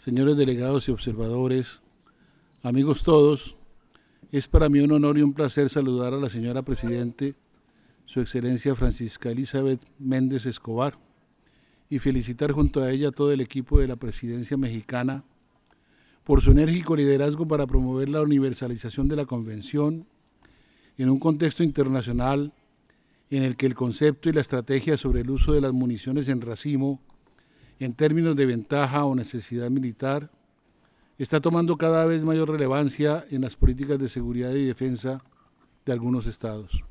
señores delegados y observadores, amigos todos, es para mí un honor y un placer saludar a la señora Presidente, Su Excelencia Francisca Elizabeth Méndez Escobar, y felicitar junto a ella a todo el equipo de la Presidencia mexicana por su enérgico liderazgo para promover la universalización de la Convención en un contexto internacional en el que el concepto y la estrategia sobre el uso de las municiones en racimo, en términos de ventaja o necesidad militar, está tomando cada vez mayor relevancia en las políticas de seguridad y defensa de algunos estados.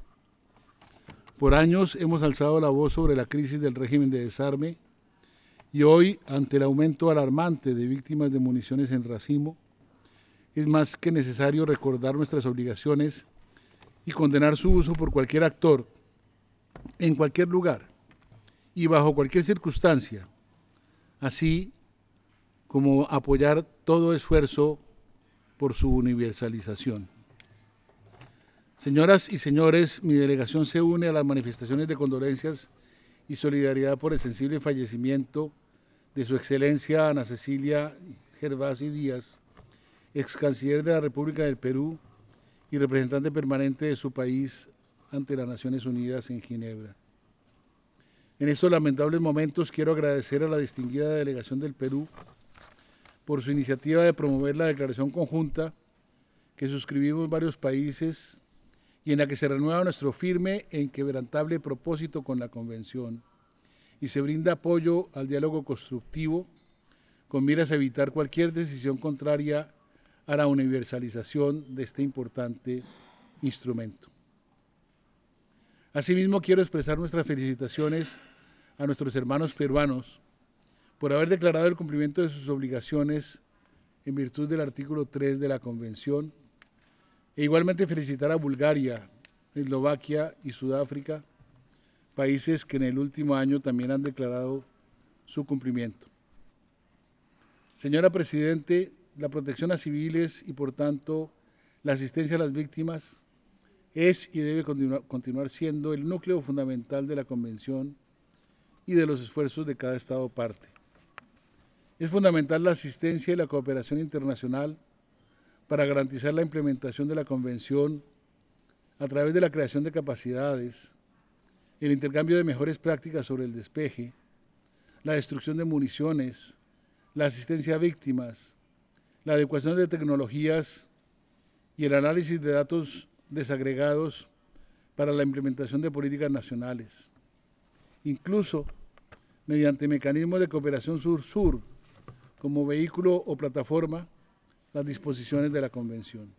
Por años hemos alzado la voz sobre la crisis del régimen de desarme y hoy, ante el aumento alarmante de víctimas de municiones en racimo, es más que necesario recordar nuestras obligaciones y condenar su uso por cualquier actor, en cualquier lugar y bajo cualquier circunstancia, así como apoyar todo esfuerzo por su universalización. Señoras y señores, mi delegación se une a las manifestaciones de condolencias y solidaridad por el sensible fallecimiento de Su Excelencia Ana Cecilia Gervasi Díaz, ex canciller de la República del Perú y representante permanente de su país ante las Naciones Unidas en Ginebra. En estos lamentables momentos quiero agradecer a la distinguida delegación del Perú por su iniciativa de promover la declaración conjunta que suscribimos varios países y en la que se renueva nuestro firme e inquebrantable propósito con la Convención y se brinda apoyo al diálogo constructivo con miras a evitar cualquier decisión contraria a la universalización de este importante instrumento. Asimismo, quiero expresar nuestras felicitaciones a nuestros hermanos peruanos por haber declarado el cumplimiento de sus obligaciones en virtud del artículo 3 de la Convención, e igualmente felicitar a Bulgaria, Eslovaquia y Sudáfrica, países que en el último año también han declarado su cumplimiento. Señora Presidente, la protección a civiles y, por tanto, la asistencia a las víctimas es y debe continuar siendo el núcleo fundamental de la Convención y de los esfuerzos de cada Estado parte. Es fundamental la asistencia y la cooperación internacional para garantizar la implementación de la Convención a través de la creación de capacidades, el intercambio de mejores prácticas sobre el despeje, la destrucción de municiones, la asistencia a víctimas, la adecuación de tecnologías y el análisis de datos desagregados para la implementación de políticas nacionales, incluso mediante mecanismos de cooperación sur-sur, como vehículo o plataforma, las disposiciones de la Convención.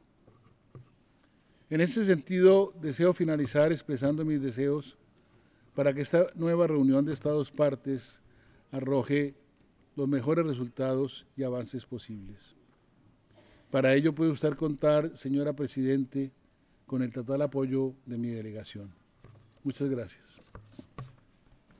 En este sentido, deseo finalizar expresando mis deseos para que esta nueva reunión de Estados partes arroje los mejores resultados y avances posibles. Para ello puede usted contar, señora Presidente, con el total apoyo de mi delegación. Muchas gracias.